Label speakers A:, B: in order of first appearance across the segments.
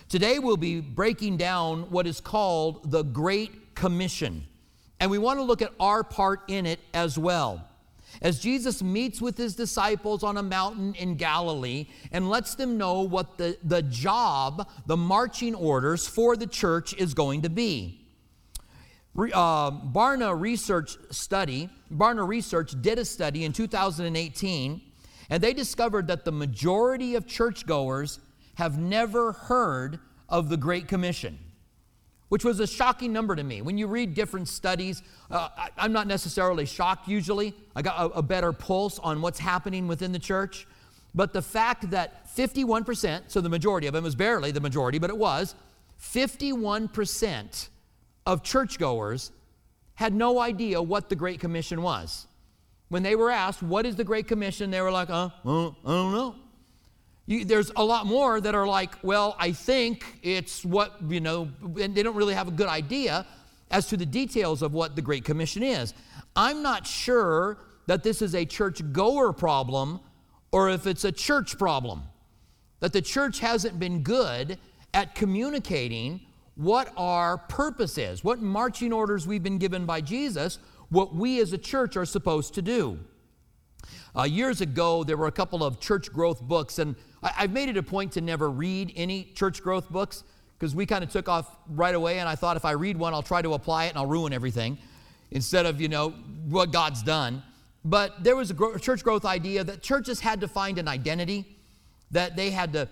A: Today we'll be breaking down what is called the Great Commission. And we want to look at our part in it as well. As Jesus meets with his disciples on a mountain in Galilee and lets them know what the job, the marching orders for the church is going to be. Barna Research did a study in 2018, and they discovered that the majority of churchgoers have never heard of the Great Commission, which was a shocking number to me. When you read different studies, I'm not necessarily shocked usually. I got a better pulse on what's happening within the church. But the fact that 51%, so the majority of them, was barely the majority, but it was, 51% of churchgoers had no idea what the Great Commission was. When they were asked, what is the Great Commission, they were like, I don't know. There's a lot more that are like, well, I think it's what, and they don't really have a good idea as to the details of what the Great Commission is. I'm not sure that this is a church-goer problem or if it's a church problem, that the church hasn't been good at communicating what our purpose is, what marching orders we've been given by Jesus, what we as a church are supposed to do. Years ago, there were a couple of church growth books, and I've made it a point to never read any church growth books because we kind of took off right away, and I thought if I read one, I'll try to apply it and I'll ruin everything instead of, what God's done. But there was a church growth idea that churches had to find an identity, that they had to,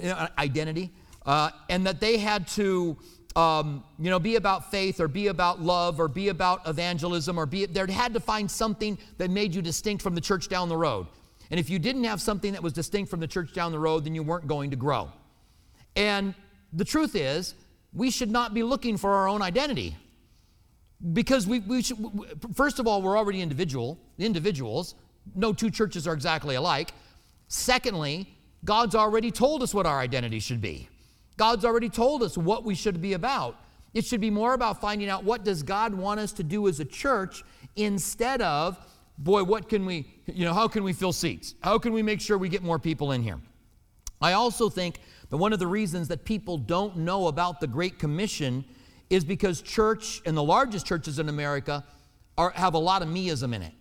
A: and that they had to, be about faith or be about love or be about evangelism or they had to find something that made you distinct from the church down the road. And if you didn't have something that was distinct from the church down the road, then you weren't going to grow. And the truth is, we should not be looking for our own identity. Because we should, first of all, we're already individuals. No two churches are exactly alike. Secondly, God's already told us what our identity should be. God's already told us what we should be about. It should be more about finding out what does God want us to do as a church instead of, what can we, how can we fill seats? How can we make sure we get more people in here? I also think that one of the reasons that people don't know about the Great Commission is because church, and the largest churches in America, have a lot of meism in it.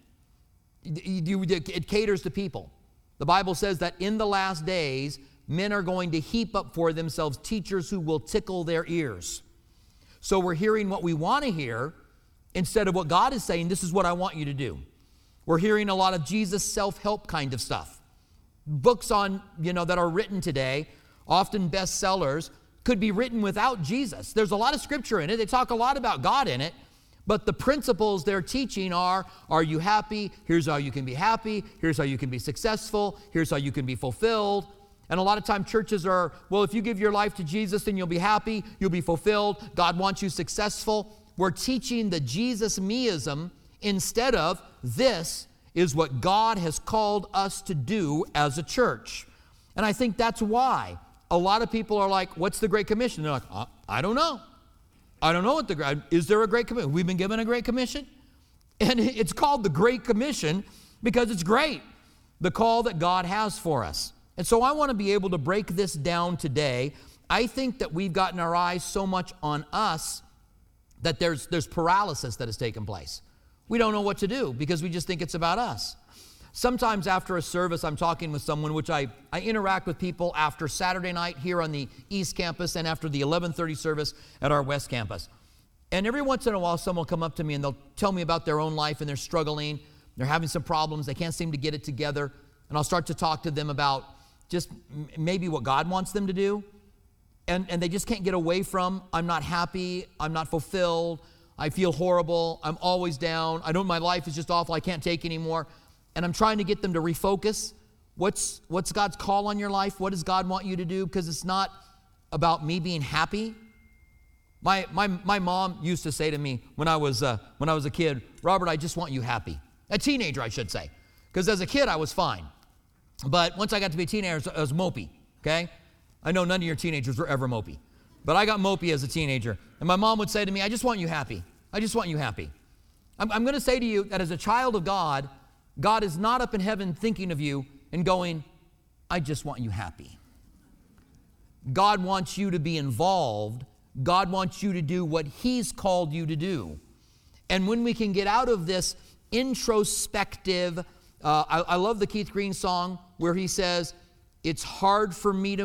A: It caters to people. The Bible says that in the last days, men are going to heap up for themselves teachers who will tickle their ears. So we're hearing what we want to hear instead of what God is saying, this is what I want you to do. We're hearing a lot of Jesus self-help kind of stuff. Books on, that are written today, often bestsellers, could be written without Jesus. There's a lot of scripture in it. They talk a lot about God in it. But the principles they're teaching are you happy? Here's how you can be happy. Here's how you can be successful. Here's how you can be fulfilled. And a lot of time churches are, if you give your life to Jesus, then you'll be happy, you'll be fulfilled, God wants you successful. We're teaching the Jesus meism instead of this is what God has called us to do as a church. And I think that's why a lot of people are like, what's the Great Commission? They're like, I don't know. I don't know is there a Great Commission? We've been given a Great Commission. And it's called the Great Commission because it's great, the call that God has for us. And so I want to be able to break this down today. I think that we've gotten our eyes so much on us that there's paralysis that has taken place. We don't know what to do because we just think it's about us. Sometimes after a service, I'm talking with someone, which I interact with people after Saturday night here on the East Campus and after the 11:30 service at our West Campus. And every once in a while, someone will come up to me and they'll tell me about their own life and they're struggling. They're having some problems. They can't seem to get it together. And I'll start to talk to them about just maybe what God wants them to do. And they just can't get away from, I'm not happy, I'm not fulfilled, I feel horrible, I'm always down, my life is just awful, I can't take anymore. And I'm trying to get them to refocus. What's God's call on your life? What does God want you to do? Because it's not about me being happy. My mom used to say to me when I was a kid, Robert, I just want you happy. A teenager, I should say. Because as a kid, I was fine. But once I got to be a teenager, I was mopey, okay? I know none of your teenagers were ever mopey. But I got mopey as a teenager. And my mom would say to me, I just want you happy. I just want you happy. I'm going to say to you that as a child of God, God is not up in heaven thinking of you and going, I just want you happy. God wants you to be involved. God wants you to do what He's called you to do. And when we can get out of this introspective, I love the Keith Green song where he says, it's hard for me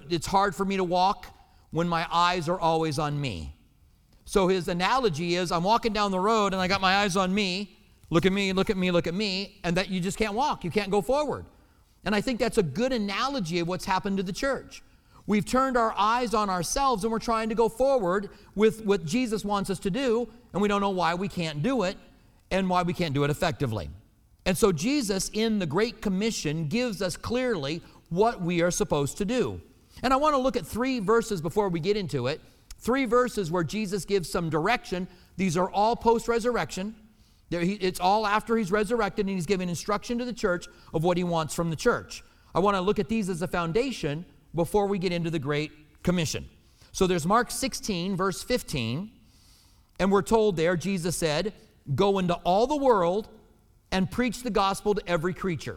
A: to walk when my eyes are always on me. So his analogy is, I'm walking down the road and I got my eyes on me. Look at me, look at me, look at me. And that you just can't walk. You can't go forward. And I think that's a good analogy of what's happened to the church. We've turned our eyes on ourselves and we're trying to go forward with what Jesus wants us to do. And we don't know why we can't do it and why we can't do it effectively. And so Jesus in the Great Commission gives us clearly what we are supposed to do. And I want to look at 3 verses before we get into it. 3 verses where Jesus gives some direction. These are all post-resurrection. It's all after He's resurrected and He's giving instruction to the church of what He wants from the church. I want to look at these as a foundation before we get into the Great Commission. So there's Mark 16, verse 15. And we're told there, Jesus said, go into all the world and preach the gospel to every creature.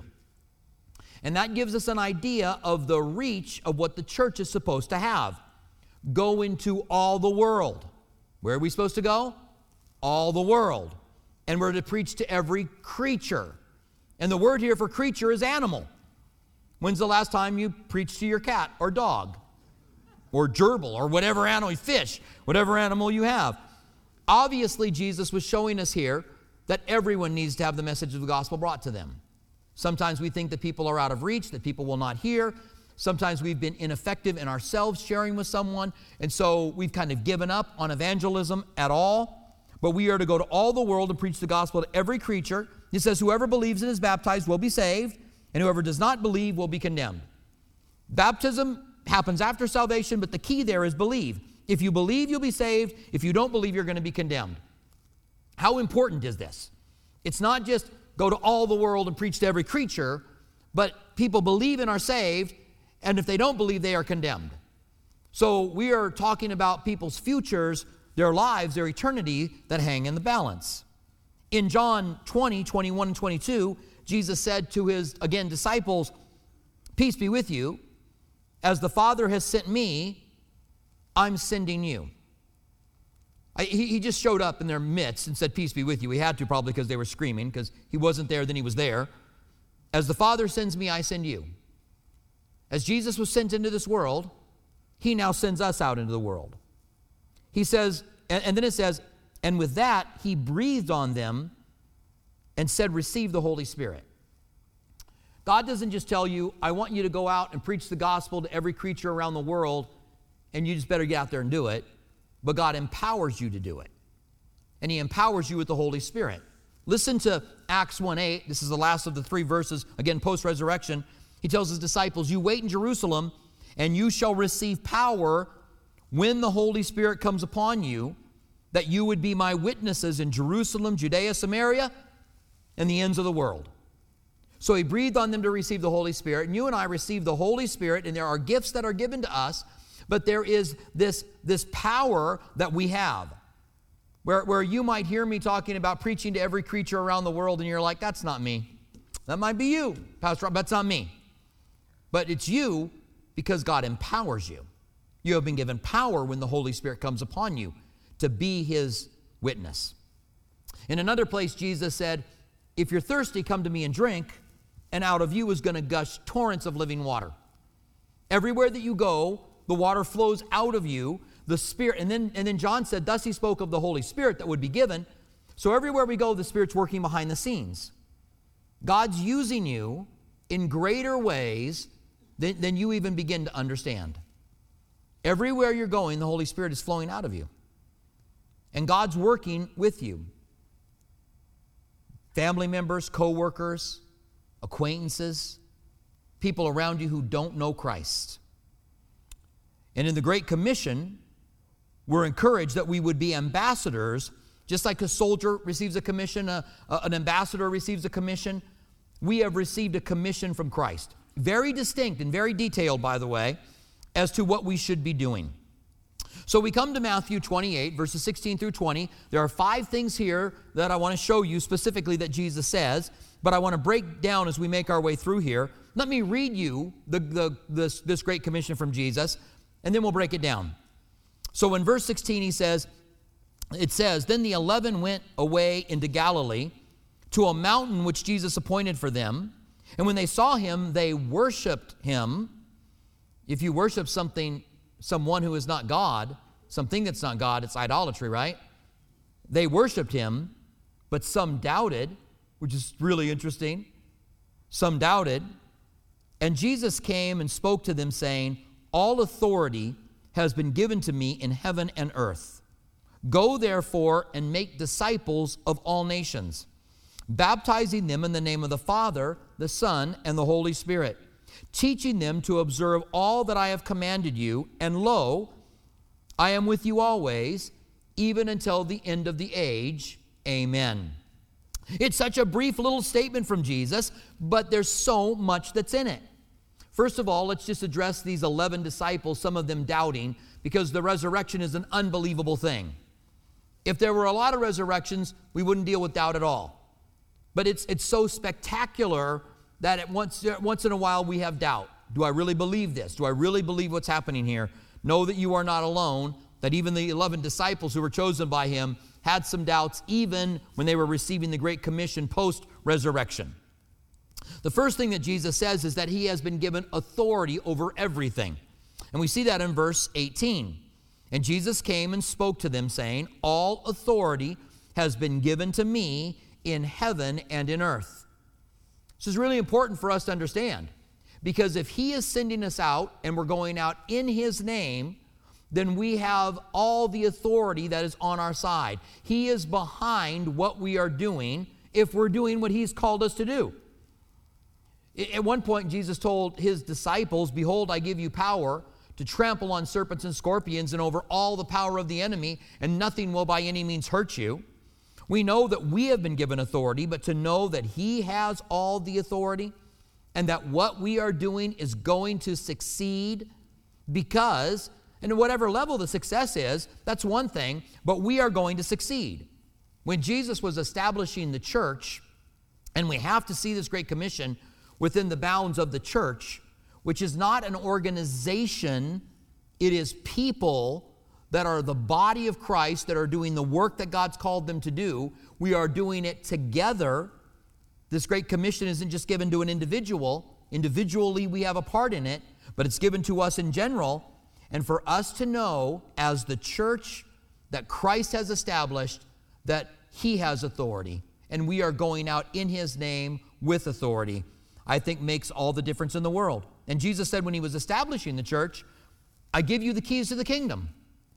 A: And that gives us an idea of the reach of what the church is supposed to have. Go into all the world. Where are we supposed to go? All the world. And we're to preach to every creature. And the word here for creature is animal. When's the last time you preached to your cat or dog? Or gerbil or whatever animal, fish, whatever animal you have. Obviously, Jesus was showing us here that everyone needs to have the message of the gospel brought to them. Sometimes we think that people are out of reach, that people will not hear. Sometimes we've been ineffective in ourselves sharing with someone, and so we've kind of given up on evangelism at all. But we are to go to all the world and preach the gospel to every creature. It says, whoever believes and is baptized will be saved, and whoever does not believe will be condemned. Baptism happens after salvation, but the key there is believe. If you believe, you'll be saved. If you don't believe, you're going to be condemned. How important is this? It's not just go to all the world and preach to every creature, but people believe and are saved, and if they don't believe, they are condemned. So we are talking about people's futures, their lives, their eternity that hang in the balance. In John 20, 21 and 22, Jesus said to His, again, disciples, peace be with you. As the Father has sent me, I'm sending you. He just showed up in their midst and said, peace be with you. He had to probably because they were screaming, because He wasn't there, then He was there. As the Father sends me, I send you. As Jesus was sent into this world, He now sends us out into the world. He says, and then it says, and with that, He breathed on them and said, receive the Holy Spirit. God doesn't just tell you, I want you to go out and preach the gospel to every creature around the world, and you just better get out there and do it. But God empowers you to do it. And He empowers you with the Holy Spirit. Listen to Acts 1:8. This is the last of the 3 verses, again, post-resurrection. He tells His disciples, you wait in Jerusalem, and you shall receive power when the Holy Spirit comes upon you, that you would be my witnesses in Jerusalem, Judea, Samaria, and the ends of the world. So He breathed on them to receive the Holy Spirit, and you and I receive the Holy Spirit, and there are gifts that are given to us, but there is this power that we have, where you might hear me talking about preaching to every creature around the world, and you're like, that's not me. That might be you, Pastor Rob, that's not me. But it's you because God empowers you. You have been given power when the Holy Spirit comes upon you to be His witness. In another place, Jesus said, if you're thirsty, come to me and drink, and out of you is going to gush torrents of living water. Everywhere that you go, the water flows out of you, the Spirit. And then John said, thus He spoke of the Holy Spirit that would be given. So everywhere we go, the Spirit's working behind the scenes. God's using you in greater ways than you even begin to understand. Everywhere you're going, the Holy Spirit is flowing out of you. And God's working with you. Family members, co-workers, acquaintances, people around you who don't know Christ. And in the Great Commission, we're encouraged that we would be ambassadors, just like a soldier receives a commission, an ambassador receives a commission. We have received a commission from Christ. Very distinct and very detailed, by the way, as to what we should be doing. So we come to Matthew 28, verses 16 through 20. There are 5 things here that I want to show you specifically that Jesus says, but I want to break down as we make our way through here. Let me read you this Great Commission from Jesus, and then we'll break it down. So in verse 16 it says, then the 11 went away into Galilee to a mountain which Jesus appointed for them. And when they saw him, they worshiped him. If you worship someone who is not God, something that's not God, it's idolatry, right? They worshiped him, but some doubted, which is really interesting. Some doubted. And Jesus came and spoke to them, saying, all authority has been given to me in heaven and earth. Go therefore and make disciples of all nations, baptizing them in the name of the Father, the Son, and the Holy Spirit, teaching them to observe all that I have commanded you, and lo, I am with you always, even until the end of the age. Amen. It's such a brief little statement from Jesus, but there's so much that's in it. First of all, let's just address these 11 disciples, some of them doubting, because the resurrection is an unbelievable thing. If there were a lot of resurrections, we wouldn't deal with doubt at all. But it's so spectacular that once in a while we have doubt. Do I really believe this? Do I really believe what's happening here? Know that you are not alone, that even the 11 disciples who were chosen by him had some doubts even when they were receiving the Great Commission post-resurrection. The first thing that Jesus says is that he has been given authority over everything. And we see that in verse 18. And Jesus came and spoke to them, saying, all authority has been given to me in heaven and in earth. This is really important for us to understand, because if he is sending us out and we're going out in his name, then we have all the authority that is on our side. He is behind what we are doing if we're doing what he's called us to do. At one point, Jesus told his disciples, behold, I give you power to trample on serpents and scorpions and over all the power of the enemy, and nothing will by any means hurt you. We know that we have been given authority, but to know that he has all the authority and that what we are doing is going to succeed because, and at whatever level the success is, that's one thing, but we are going to succeed. When Jesus was establishing the church, and we have to see this Great Commission within the bounds of the church, which is not an organization, it is people that are the body of Christ that are doing the work that God's called them to do. We are doing it together. This Great Commission isn't just given to an individual. Individually, we have a part in it, but it's given to us in general. And for us to know, as the church that Christ has established, that he has authority, and we are going out in his name with authority, I think makes all the difference in the world. And Jesus said when he was establishing the church, I give you the keys to the kingdom.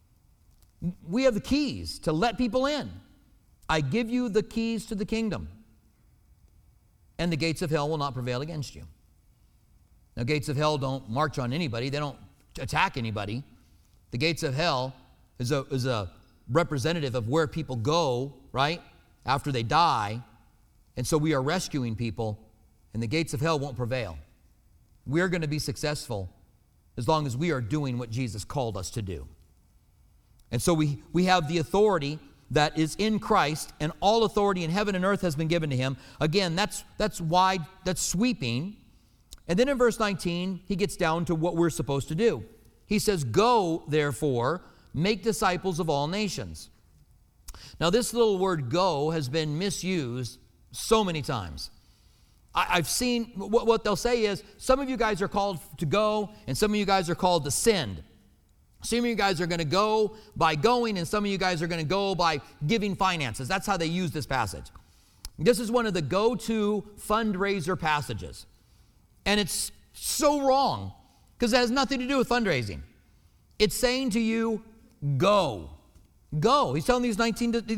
A: We have the keys to let people in. I give you the keys to the kingdom. And the gates of hell will not prevail against you. Now, gates of hell don't march on anybody. They don't attack anybody. The gates of hell is a representative of where people go, right, after they die. And so we are rescuing people, and the gates of hell won't prevail. We're going to be successful as long as we are doing what Jesus called us to do. And so we have the authority that is in Christ, and all authority in heaven and earth has been given to him. Again, that's wide, that's sweeping. And then in verse 19, he gets down to what we're supposed to do. He says, go, therefore, make disciples of all nations. Now, this little word go has been misused so many times. I've seen what they'll say is, some of you guys are called to go, and some of you guys are called to send. Some of you guys are going to go by going, and some of you guys are going to go by giving finances. That's how they use this passage. This is one of the go-to fundraiser passages. And it's so wrong, because it has nothing to do with fundraising. It's saying to you, go. Go. He's telling these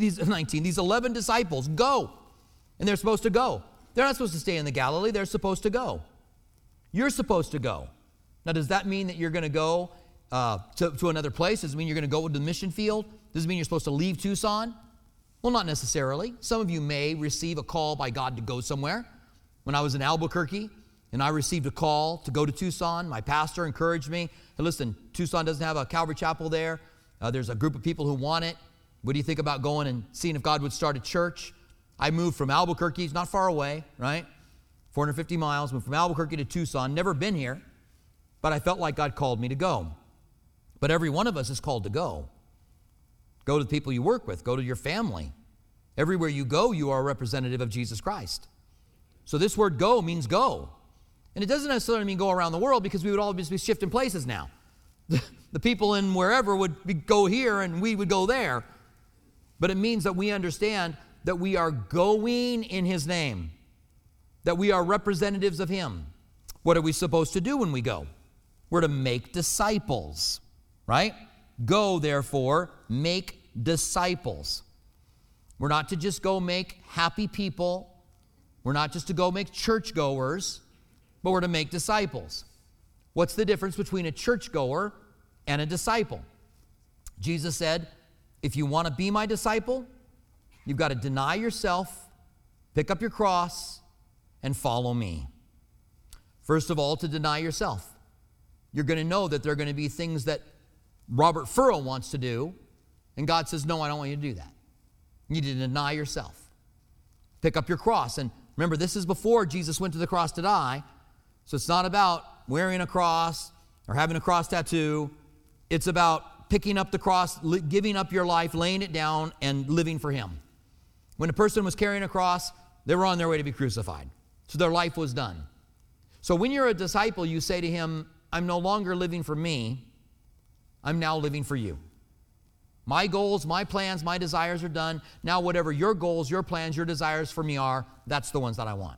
A: 11 disciples, go. And they're supposed to go. They're not supposed to stay in the Galilee. They're supposed to go. You're supposed to go. Now, does that mean that you're going to go to another place? Does it mean you're going to go to the mission field? Does it mean you're supposed to leave Tucson? Well, not necessarily. Some of you may receive a call by God to go somewhere. When I was in Albuquerque and I received a call to go to Tucson, my pastor encouraged me. Hey, listen, Tucson doesn't have a Calvary Chapel there. There's a group of people who want it. What do you think about going and seeing if God would start a church? I moved from Albuquerque, it's not far away, right? 450 miles, moved from Albuquerque to Tucson, never been here, but I felt like God called me to go. But every one of us is called to go. Go to the people you work with. Go to your family. Everywhere you go, you are a representative of Jesus Christ. So this word go means go. And it doesn't necessarily mean go around the world, because we would all just be shifting places now. The people in wherever would go here and we would go there. But it means that we understand that we are going in His name, that we are representatives of Him. What are we supposed to do when we go? We're to make disciples, right? Go, therefore, make disciples. We're not to just go make happy people. We're not just to go make churchgoers, but we're to make disciples. What's the difference between a churchgoer and a disciple? Jesus said, if you want to be my disciple, you've got to deny yourself, pick up your cross, and follow me. First of all, to deny yourself. You're going to know that there are going to be things that Robert Furrow wants to do, and God says, no, I don't want you to do that. You need to deny yourself. Pick up your cross. And remember, this is before Jesus went to the cross to die, so it's not about wearing a cross or having a cross tattoo. It's about picking up the cross, giving up your life, laying it down, and living for Him. When a person was carrying a cross, they were on their way to be crucified. So their life was done. So when you're a disciple, you say to Him, I'm no longer living for me. I'm now living for you. My goals, my plans, my desires are done. Now whatever your goals, your plans, your desires for me are, that's the ones that I want.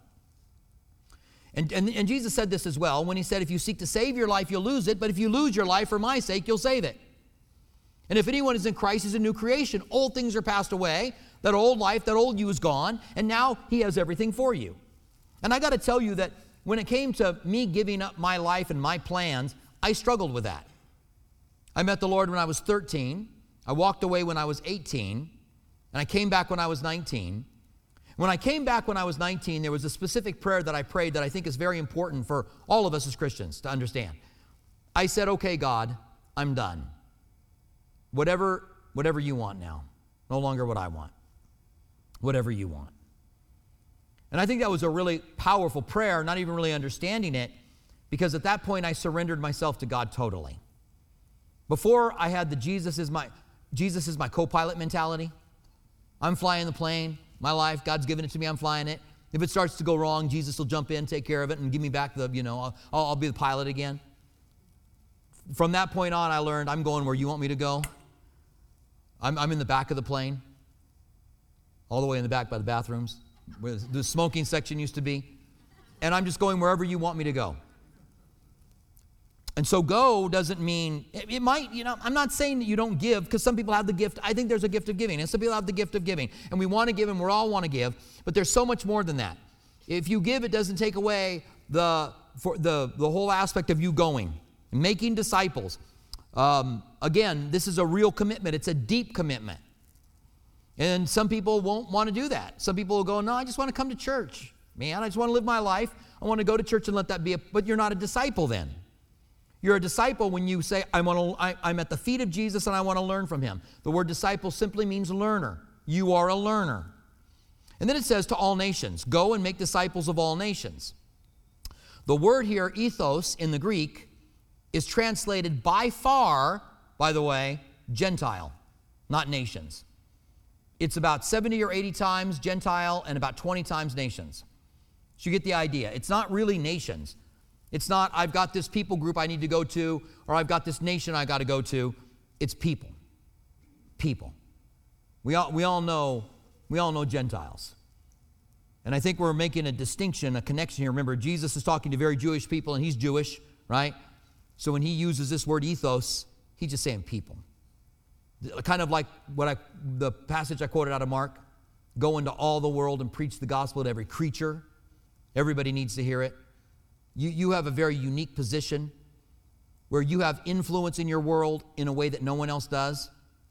A: And Jesus said this as well when He said, if you seek to save your life, you'll lose it. But if you lose your life for my sake, you'll save it. And if anyone is in Christ, he's a new creation. Old things are passed away. That old life, that old you is gone. And now He has everything for you. And I got to tell you that when it came to me giving up my life and my plans, I struggled with that. I met the Lord when I was 13. I walked away when I was 18. And I came back when I was 19. When I came back when I was 19, there was a specific prayer that I prayed that I think is very important for all of us as Christians to understand. I said, okay, God, I'm done. Whatever you want now. No longer what I want. Whatever you want. And I think that was a really powerful prayer, not even really understanding it, because at that point I surrendered myself to God totally. Before I had the Jesus is my co-pilot mentality. I'm flying the plane. My life, God's given it to me, I'm flying it. If it starts to go wrong, Jesus will jump in, take care of it, and give me back I'll be the pilot again. From that point on, I learned I'm going where you want me to go. I'm in the back of the plane, all the way in the back by the bathrooms, where the smoking section used to be. And I'm just going wherever you want me to go. And so go doesn't mean, it might, I'm not saying that you don't give, because some people have the gift. I think there's a gift of giving, and some people have the gift of giving. And we want to give, and we all want to give, but there's so much more than that. If you give, it doesn't take away the whole aspect of you going, and making disciples. Again, this is a real commitment. It's a deep commitment. And some people won't want to do that. Some people will go, no, I just want to come to church. Man, I just want to live my life. I want to go to church and let that be but you're not a disciple then. You're a disciple when you say, I'm at the feet of Jesus and I want to learn from Him. The word disciple simply means learner. You are a learner. And then it says to all nations, go and make disciples of all nations. The word here, ethos, in the Greek, is translated by far, by the way, Gentile, not nations. It's about 70 or 80 times Gentile and about 20 times nations. So you get the idea. It's not really nations. It's not, I've got this people group I need to go to, or I've got this nation I got to go to. It's people. People. We all know Gentiles. And I think we're making a distinction, a connection here. Remember, Jesus is talking to very Jewish people, and He's Jewish, right? So when He uses this word ethos, He's just saying people. Kind of like the passage I quoted out of Mark. Go into all the world and preach the gospel to every creature. Everybody needs to hear it. You have a very unique position where you have influence in your world in a way that no one else does.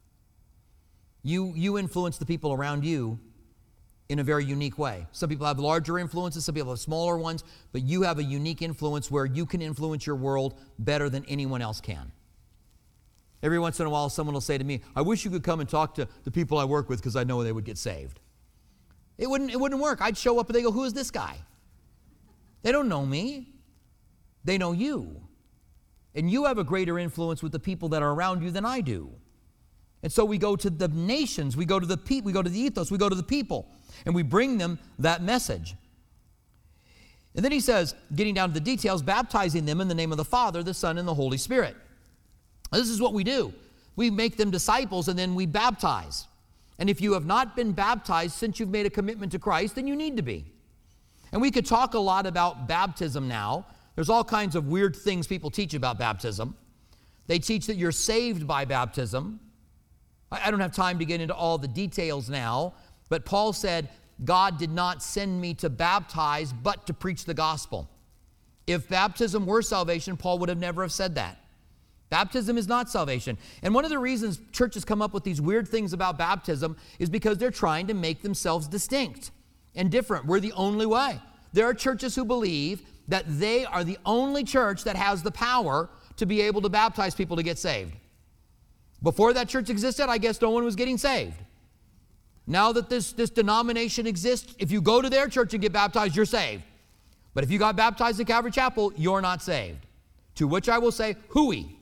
A: You influence the people around you in a very unique way. Some people have larger influences, some people have smaller ones, but you have a unique influence where you can influence your world better than anyone else can. Every once in a while, someone will say to me, I wish you could come and talk to the people I work with because I know they would get saved. It wouldn't work. I'd show up and they go, who is this guy? They don't know me. They know you. And you have a greater influence with the people that are around you than I do. And so we go to the nations, we go to the people, we go to the ethos, we go to the people, and we bring them that message. And then he says, getting down to the details, baptizing them in the name of the Father, the Son, and the Holy Spirit. This is what we do. We make them disciples and then we baptize. And if you have not been baptized since you've made a commitment to Christ, then you need to be. And we could talk a lot about baptism now. There's all kinds of weird things people teach about baptism. They teach that you're saved by baptism. I don't have time to get into all the details now, but Paul said, God did not send me to baptize, but to preach the gospel. If baptism were salvation, Paul would have never have said that. Baptism is not salvation. And one of the reasons churches come up with these weird things about baptism is because they're trying to make themselves distinct and different. We're the only way. There are churches who believe that they are the only church that has the power to be able to baptize people to get saved. Before that church existed, I guess no one was getting saved. Now that this denomination exists, if you go to their church and get baptized, you're saved. But if you got baptized at Calvary Chapel, you're not saved. To which I will say, hooey.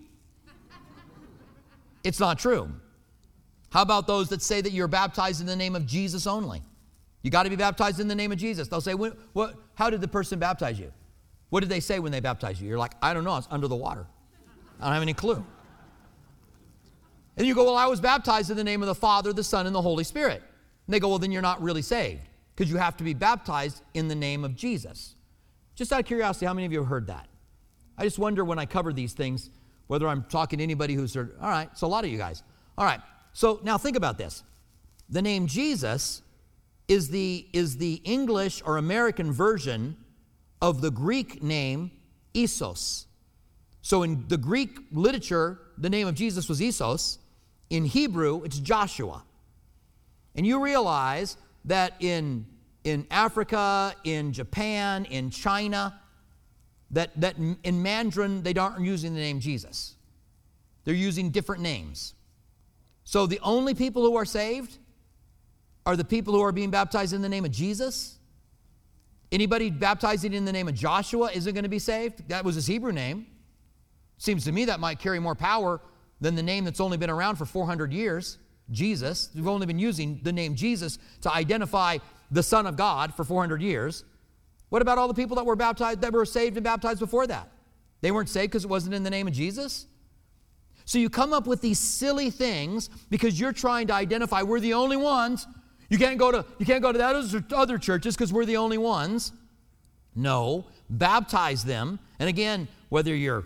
A: It's not true. How about those that say that you're baptized in the name of Jesus only? You got to be baptized in the name of Jesus. They'll say, how did the person baptize you? What did they say when they baptized you? You're like, I don't know, it's under the water. I don't have any clue. And you go, well, I was baptized in the name of the Father, the Son, and the Holy Spirit. And they go, well, then you're not really saved because you have to be baptized in the name of Jesus. Just out of curiosity, how many of you have heard that? I just wonder when I cover these things, whether I'm talking to anybody who's heard. All right, so a lot of you guys. All right, so now think about this. The name Jesus is the English or American version of the Greek name Isos. So in the Greek literature, the name of Jesus was Isos. In Hebrew, it's Joshua. And you realize that in Africa, in Japan, in China, that in Mandarin, they aren't using the name Jesus. They're using different names. So the only people who are saved are the people who are being baptized in the name of Jesus. Anybody baptizing in the name of Joshua isn't going to be saved. That was his Hebrew name. Seems to me that might carry more power than the name that's only been around for 400 years, Jesus. We've only been using the name Jesus to identify the Son of God for 400 years. What about all the people that were baptized, that were saved and baptized before that? They weren't saved because it wasn't in the name of Jesus? So you come up with these silly things because you're trying to identify we're the only ones. You can't go to that other churches because we're the only ones. No, baptize them. And again, whether you're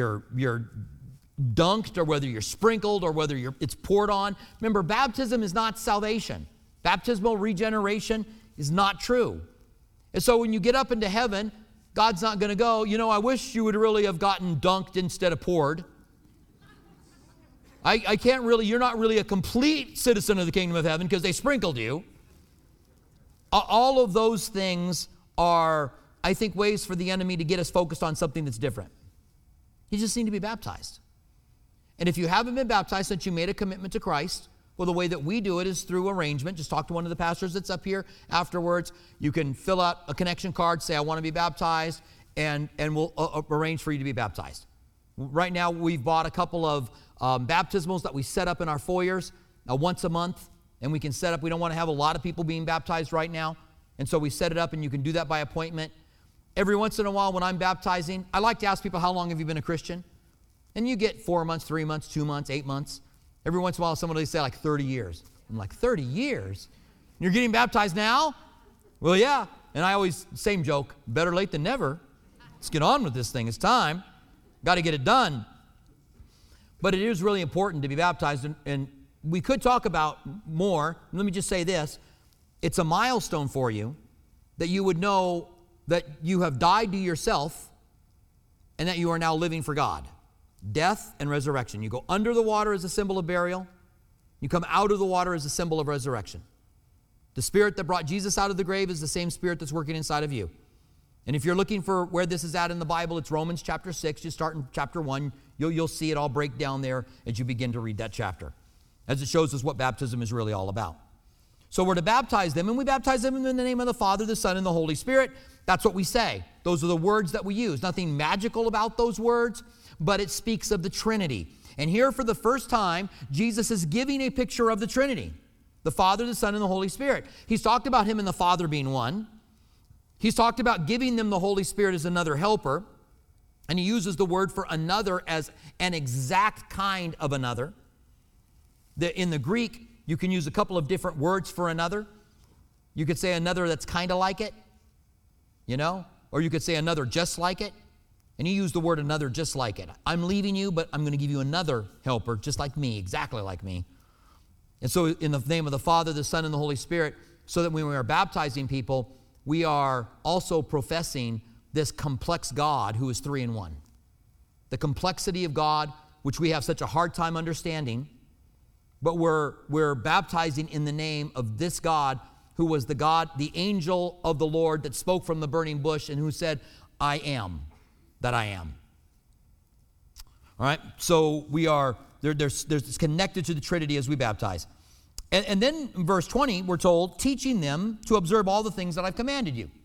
A: dunked or whether you're sprinkled or whether it's poured on. Remember, baptism is not salvation. Baptismal regeneration is not true. And so when you get up into heaven, God's not going to go, I wish you would really have gotten dunked instead of poured. I can't really, you're not really a complete citizen of the kingdom of heaven because they sprinkled you. All of those things are, I think, ways for the enemy to get us focused on something that's different. You just need to be baptized. And if you haven't been baptized since you made a commitment to Christ, well, the way that we do it is through arrangement. Just talk to one of the pastors that's up here afterwards. You can fill out a connection card, say, I want to be baptized, and we'll arrange for you to be baptized. Right now, we've bought a couple of baptismals that we set up in our foyers once a month, and we can set up. We don't want to have a lot of people being baptized right now, and so we set it up, and you can do that by appointment. Every once in a while when I'm baptizing, I like to ask people, how long have you been a Christian? And you get 4 months, 3 months, 2 months, 8 months. Every once in a while, somebody will say like 30 years. I'm like, 30 years? You're getting baptized now? Well, yeah. And I always, same joke, better late than never. Let's get on with this thing. It's time. Got to get it done. But it is really important to be baptized. And we could talk about more. Let me just say this. It's a milestone for you that you would know that you have died to yourself and that you are now living for God. Death and resurrection. You go under the water as a symbol of burial. You come out of the water as a symbol of resurrection. The spirit that brought Jesus out of the grave is the same spirit that's working inside of you. And if you're looking for where this is at in the Bible, it's Romans chapter 6. You start in chapter 1. You'll see it all break down there as you begin to read that chapter, as it shows us what baptism is really all about. So we're to baptize them, and we baptize them in the name of the Father, the Son, and the Holy Spirit. That's what we say. Those are the words that we use. Nothing magical about those words, but it speaks of the Trinity. And here for the first time, Jesus is giving a picture of the Trinity, the Father, the Son, and the Holy Spirit. He's talked about him and the Father being one. He's talked about giving them the Holy Spirit as another helper. And he uses the word for another as an exact kind of another. In the Greek, you can use a couple of different words for another. You could say another that's kind of like it, or you could say another just like it. And he used the word another just like it. I'm leaving you, but I'm going to give you another helper just like me, exactly like me. And so in the name of the Father, the Son, and the Holy Spirit, so that when we are baptizing people, we are also professing this complex God who is 3 in 1. The complexity of God, which we have such a hard time understanding, but we're baptizing in the name of this God who was the God, the angel of the Lord that spoke from the burning bush and who said, I am that I am. All right, so we are, there's connected to the Trinity as we baptize. And then in verse 20, we're told, teaching them to observe all the things that I've commanded you.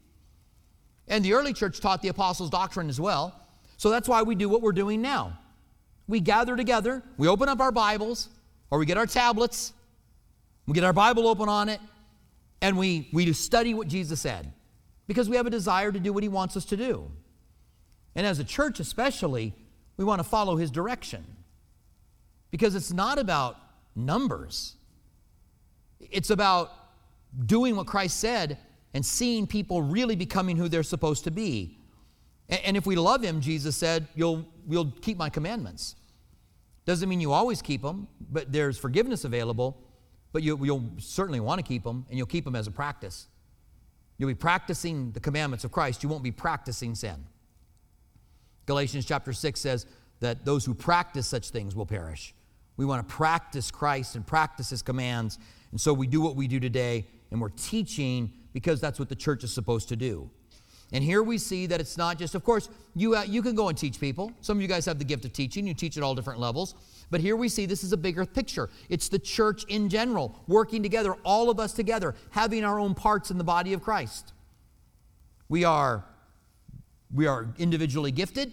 A: And the early church taught the apostles' doctrine as well. So that's why we do what we're doing now. We gather together, we open up our Bibles, or we get our tablets, we get our Bible open on it, and we study what Jesus said. Because we have a desire to do what he wants us to do. And as a church especially, we want to follow his direction. Because it's not about numbers. It's about doing what Christ said and seeing people really becoming who they're supposed to be. And if we love him, Jesus said, you'll keep my commandments. Doesn't mean you always keep them, but there's forgiveness available, but you'll certainly want to keep them, and you'll keep them as a practice. You'll be practicing the commandments of Christ. You won't be practicing sin. Galatians chapter 6 says that those who practice such things will perish. We want to practice Christ and practice his commands, and so we do what we do today, and we're teaching because that's what the church is supposed to do. And here we see that it's not just, of course, you can go and teach people. Some of you guys have the gift of teaching. You teach at all different levels. But here we see this is a bigger picture. It's the church in general, working together, all of us together, having our own parts in the body of Christ. We are individually gifted,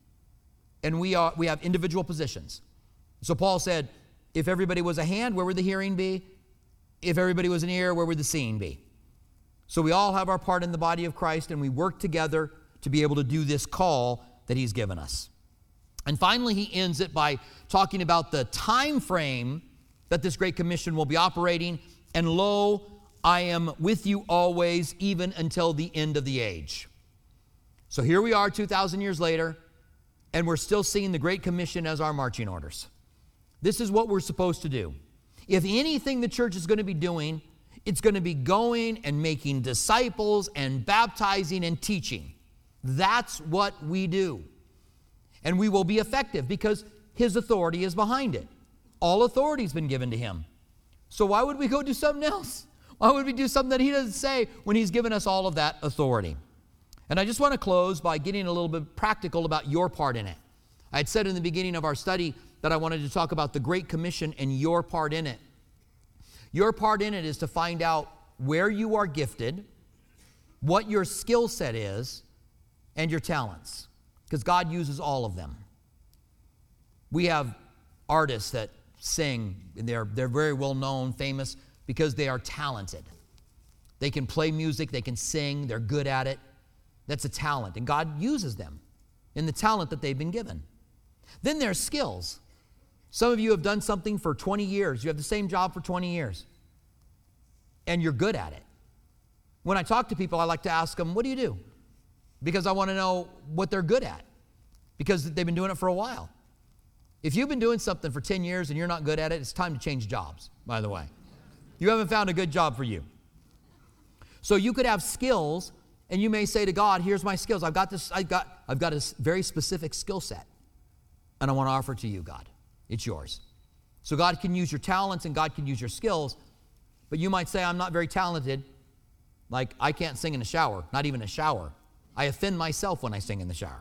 A: and we have individual positions. So Paul said, if everybody was a hand, where would the hearing be? If everybody was an ear, where would the seeing be? So we all have our part in the body of Christ, and we work together to be able to do this call that he's given us. And finally, he ends it by talking about the time frame that this Great Commission will be operating. And lo, I am with you always, even until the end of the age. So here we are 2,000 years later, and we're still seeing the Great Commission as our marching orders. This is what we're supposed to do. If anything the church is going to be doing, it's going to be going and making disciples and baptizing and teaching. That's what we do. And we will be effective because his authority is behind it. All authority has been given to him. So why would we go do something else? Why would we do something that he doesn't say when he's given us all of that authority? And I just want to close by getting a little bit practical about your part in it. I had said in the beginning of our study that I wanted to talk about the Great Commission and your part in it. Your part in it is to find out where you are gifted, what your skill set is, and your talents, because God uses all of them. We have artists that sing, and they're very well known, famous, because they are talented. They can play music, they can sing, they're good at it. That's a talent, and God uses them in the talent that they've been given. Then there's skills. Some of you have done something for 20 years. You have the same job for 20 years, and you're good at it. When I talk to people, I like to ask them, what do you do? Because I want to know what they're good at, because they've been doing it for a while. If you've been doing something for 10 years and you're not good at it, it's time to change jobs, by the way. You haven't found a good job for you. So you could have skills, and you may say to God, here's my skills. I've got a very specific skill set, and I want to offer it to you, God. It's yours. So God can use your talents and God can use your skills, but you might say, I'm not very talented. Like, I can't sing in a shower, not even a shower. I offend myself when I sing in the shower.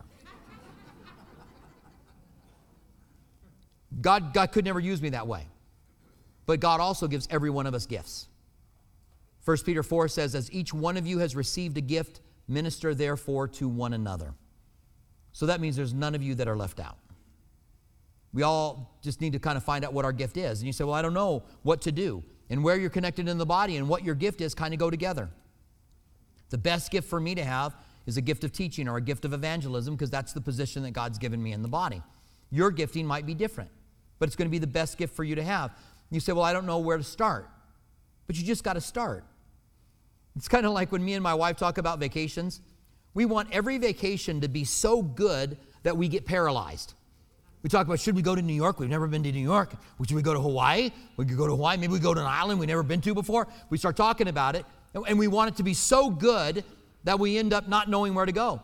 A: God could never use me that way. But God also gives every one of us gifts. 1 Peter 4 says, as each one of you has received a gift, minister therefore to one another. So that means there's none of you that are left out. We all just need to kind of find out what our gift is. And you say, well, I don't know what to do. And where you're connected in the body and what your gift is kind of go together. The best gift for me to have is a gift of teaching or a gift of evangelism, because that's the position that God's given me in the body. Your gifting might be different, but it's going to be the best gift for you to have. You say, well, I don't know where to start. But you just got to start. It's kind of like when me and my wife talk about vacations. We want every vacation to be so good that we get paralyzed. We talk about, should we go to New York? We've never been to New York. Should we go to Hawaii? We could go to Hawaii. Maybe we go to an island we've never been to before. We start talking about it, and we want it to be so good that we end up not knowing where to go.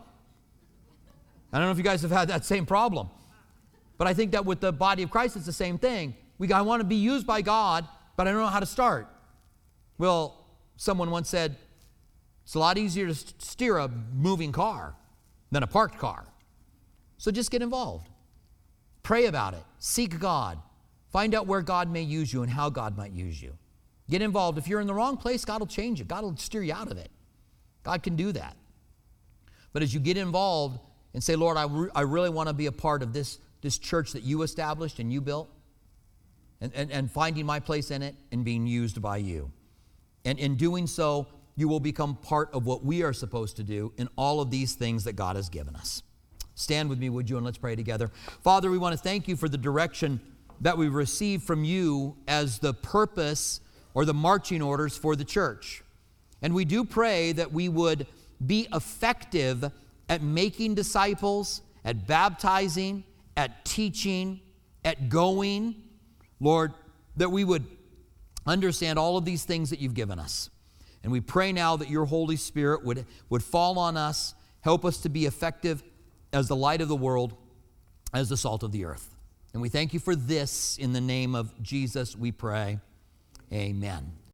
A: I don't know if you guys have had that same problem. But I think that with the body of Christ, it's the same thing. I want to be used by God, but I don't know how to start. Well, someone once said, it's a lot easier to steer a moving car than a parked car. So just get involved. Pray about it. Seek God. Find out where God may use you and how God might use you. Get involved. If you're in the wrong place, God will change it. God will steer you out of it. God can do that. But as you get involved and say, Lord, I really want to be a part of this church that you established and you built, and finding my place in it and being used by you. And in doing so, you will become part of what we are supposed to do in all of these things that God has given us. Stand with me, would you, and let's pray together. Father, we want to thank you for the direction that we received from you as the purpose or the marching orders for the church. And we do pray that we would be effective at making disciples, at baptizing, at teaching, at going. Lord, that we would understand all of these things that you've given us. And we pray now that your Holy Spirit would fall on us, help us to be effective as the light of the world, as the salt of the earth. And we thank you for this. In the name of Jesus, we pray. Amen.